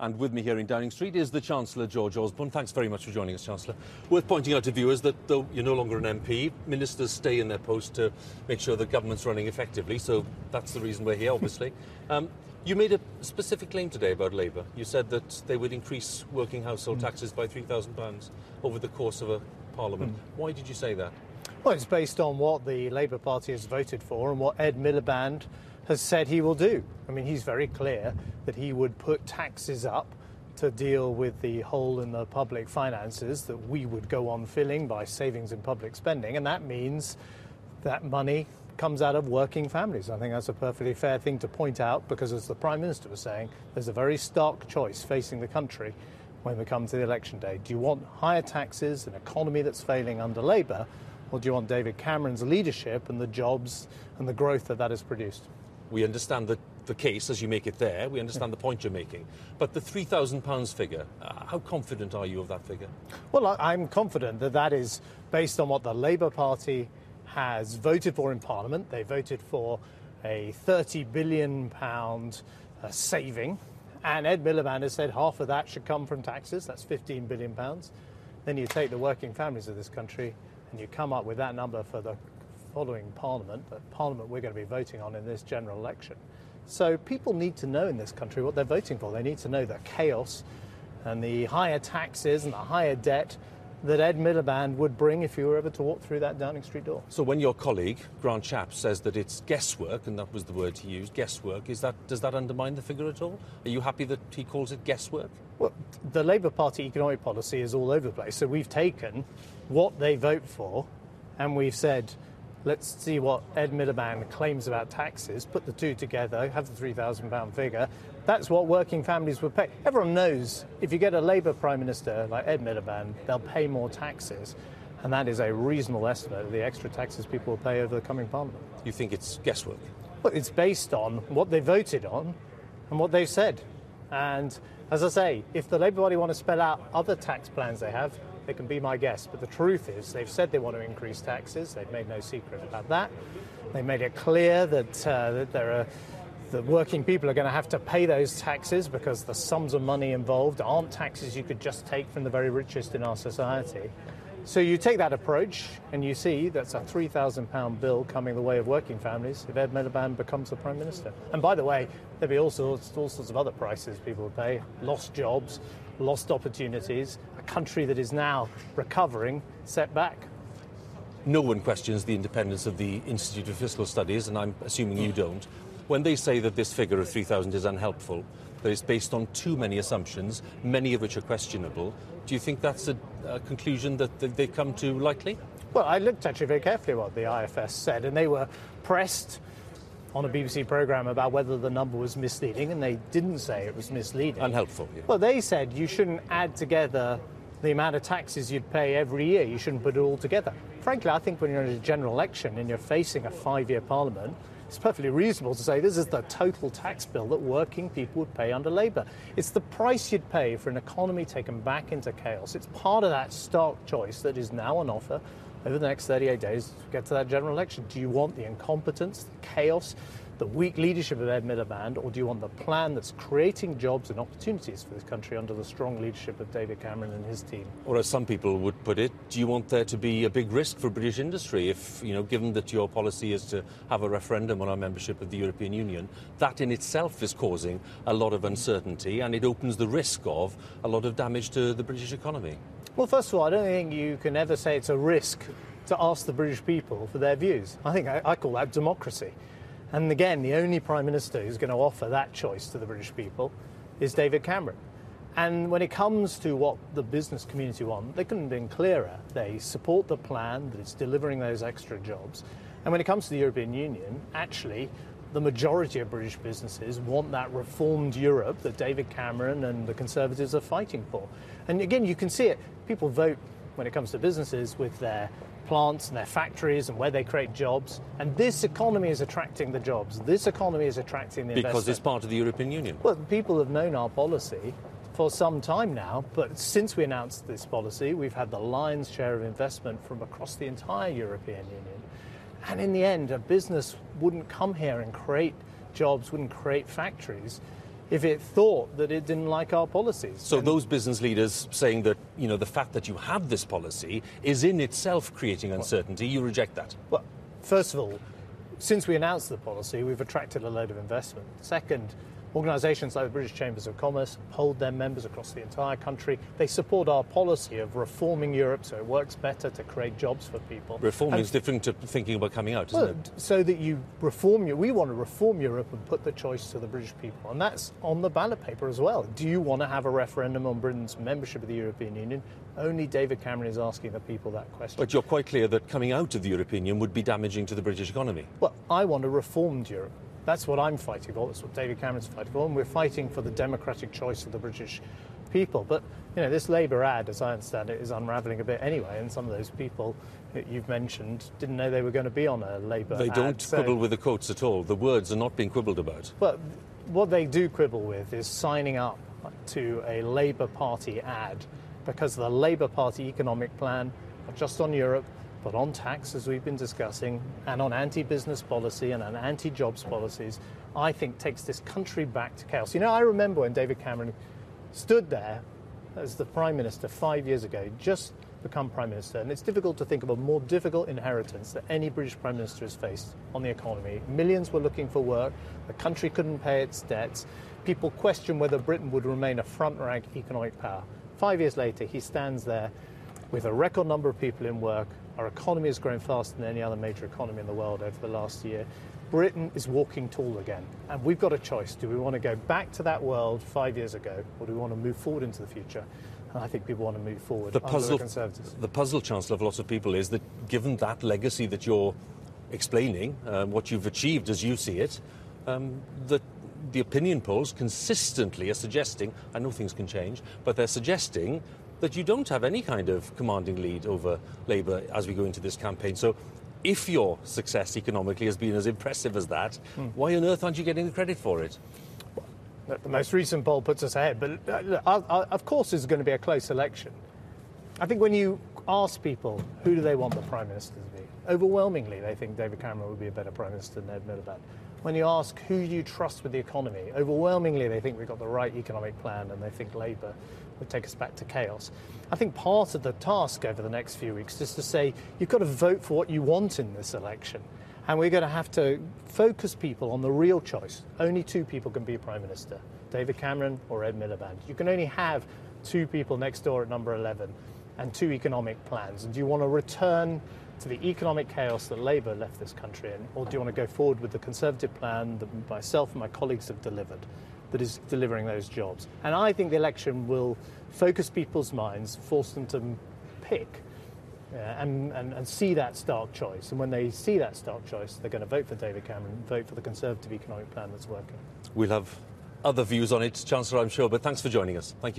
And with me here in Downing Street is the Chancellor, George Osborne. Thanks very much for joining us, Chancellor. Worth pointing out to viewers that though you're no longer an MP, ministers stay in their post to make sure the government's running effectively. So that's the reason we're here, obviously. You made a specific claim today about Labour. You said that they would increase working household taxes by £3,000 over the course of a parliament. Why did you say that? Well, it's based on what the Labour Party has voted for and what Ed Miliband has said he will do. I mean, he's very clear that he would put taxes up to deal with the hole in the public finances that we would go on filling by savings in public spending, and that means that money comes out of working families. I think that's a perfectly fair thing to point out because, as the Prime Minister was saying, there's a very stark choice facing the country when we come to the election day. Do you want higher taxes, an economy that's failing under Labour, or do you want David Cameron's leadership and the jobs and the growth that has produced? We understand the case as you make it there. We understand the point you're making. But the £3,000 figure, how confident are you of that figure? Well, I'm confident that that is based on what the Labour Party has voted for in Parliament. They voted for a £30 billion saving, and Ed Miliband has said half of that should come from taxes. That's £15 billion. Then you take the working families of this country and you come up with that number for the following Parliament, the Parliament we're going to be voting on in this general election. So people need to know in this country what they're voting for. They need to know the chaos and the higher taxes and the higher debt that Ed Miliband would bring if you were ever to walk through that Downing Street door. So when your colleague, Grant Shapps, says that it's guesswork, and that was the word he used, guesswork, does that undermine the figure at all? Are you happy that he calls it guesswork? Well, the Labour Party economic policy is all over the place. So we've taken what they vote for and we've said, let's see what Ed Miliband claims about taxes, put the two together, have the £3,000 figure. That's what working families would pay. Everyone knows if you get a Labour Prime Minister like Ed Miliband, they'll pay more taxes. And that is a reasonable estimate of the extra taxes people will pay over the coming Parliament. You think it's guesswork? Well, it's based on what they voted on and what they've said. And as I say, if the Labour Party want to spell out other tax plans they have, they can be my guest. But the truth is they've said they want to increase taxes. They've made no secret about that. They've made it clear that the working people are going to have to pay those taxes because the sums of money involved aren't taxes you could just take from the very richest in our society. So you take that approach and you see that's a £3,000 bill coming the way of working families if Ed Miliband becomes the Prime Minister. And by the way, there'll be all sorts of other prices people will pay. Lost jobs, lost opportunities, a country that is now recovering, set back. No one questions the independence of the Institute of Fiscal Studies, and I'm assuming you don't. When they say that this figure of 3,000 is unhelpful, that it's based on too many assumptions, many of which are questionable, do you think that's a conclusion that they've come to lightly? Well, I looked actually very carefully at what the IFS said, and they were pressed on a BBC programme about whether the number was misleading, and they didn't say it was misleading. Unhelpful, yeah. Well, they said you shouldn't add together the amount of taxes you'd pay every year. You shouldn't put it all together. Frankly, I think when you're in a general election and you're facing a 5-year Parliament, it's perfectly reasonable to say this is the total tax bill that working people would pay under Labour. It's the price you'd pay for an economy taken back into chaos. It's part of that stark choice that is now on offer over the next 38 days to get to that general election. Do you want the incompetence, the chaos, the weak leadership of Ed Miliband, or do you want the plan that's creating jobs and opportunities for this country under the strong leadership of David Cameron and his team? Or as some people would put it, do you want there to be a big risk for British industry if, given that your policy is to have a referendum on our membership of the European Union, that in itself is causing a lot of uncertainty and it opens the risk of a lot of damage to the British economy? Well, first of all, I don't think you can ever say it's a risk to ask the British people for their views. I think I call that democracy. And again, the only Prime Minister who's going to offer that choice to the British people is David Cameron. And when it comes to what the business community want, they couldn't have been clearer. They support the plan that is delivering those extra jobs. And when it comes to the European Union, actually, the majority of British businesses want that reformed Europe that David Cameron and the Conservatives are fighting for. And again, you can see it. People vote when it comes to businesses with their plants and their factories and where they create jobs. And this economy is attracting the jobs. This economy is attracting the investment. Because it's part of the European Union. Well, people have known our policy for some time now, but since we announced this policy, we've had the lion's share of investment from across the entire European Union. And in the end, a business wouldn't come here and create jobs, wouldn't create factories if it thought that it didn't like our policies. So those business leaders saying that, the fact that you have this policy is in itself creating uncertainty, you reject that? Well, first of all, since we announced the policy, we've attracted a load of investment. Second, organisations like the British Chambers of Commerce hold their members across the entire country. They support our policy of reforming Europe so it works better to create jobs for people. Reforming is different to thinking about coming out, isn't it? So that you reform, we want to reform Europe and put the choice to the British people. And that's on the ballot paper as well. Do you want to have a referendum on Britain's membership of the European Union? Only David Cameron is asking the people that question. But you're quite clear that coming out of the European Union would be damaging to the British economy. Well, I want a reformed Europe. That's what I'm fighting for. That's what David Cameron's fighting for. And we're fighting for the democratic choice of the British people. But, this Labour ad, as I understand it, is unravelling a bit anyway. And some of those people that you've mentioned didn't know they were going to be on a Labour ad. They don't quibble with the quotes at all. The words are not being quibbled about. Well, what they do quibble with is signing up to a Labour Party ad because the Labour Party economic plan, not just on Europe, but on tax, as we've been discussing, and on anti-business policy and on anti-jobs policies, I think takes this country back to chaos. I remember when David Cameron stood there as the Prime Minister 5 years ago, just become Prime Minister, and it's difficult to think of a more difficult inheritance that any British Prime Minister has faced on the economy. Millions were looking for work, the country couldn't pay its debts, people questioned whether Britain would remain a front-rank economic power. 5 years later, he stands there with a record number of people in work. Our economy has grown faster than any other major economy in the world over the last year. Britain is walking tall again. And we've got a choice. Do we want to go back to that world 5 years ago, or do we want to move forward into the future? And I think people want to move forward The under the Conservatives. The puzzle, Chancellor, of lots of people is that given that legacy that you're explaining, what you've achieved as you see it, that the opinion polls consistently are suggesting, I know things can change, but they're suggesting that you don't have any kind of commanding lead over Labour as we go into this campaign. So if your success economically has been as impressive as that, why on earth aren't you getting the credit for it? The most recent poll puts us ahead, but of course there's going to be a close election. I think when you ask people who do they want the Prime Minister to be, overwhelmingly they think David Cameron would be a better Prime Minister than Ed Miliband. When you ask who you trust with the economy, overwhelmingly they think we've got the right economic plan and they think Labour would take us back to chaos. I think part of the task over the next few weeks is to say you've got to vote for what you want in this election. And we're going to have to focus people on the real choice. Only two people can be Prime Minister, David Cameron or Ed Miliband. You can only have two people next door at number 11 and two economic plans. And do you want to return to the economic chaos that Labour left this country in, or do you want to go forward with the Conservative plan that myself and my colleagues have delivered, that is delivering those jobs? And I think the election will focus people's minds, force them to pick and see that stark choice. And when they see that stark choice, they're going to vote for David Cameron, vote for the Conservative economic plan that's working. We'll have other views on it, Chancellor, I'm sure, but thanks for joining us. Thank you.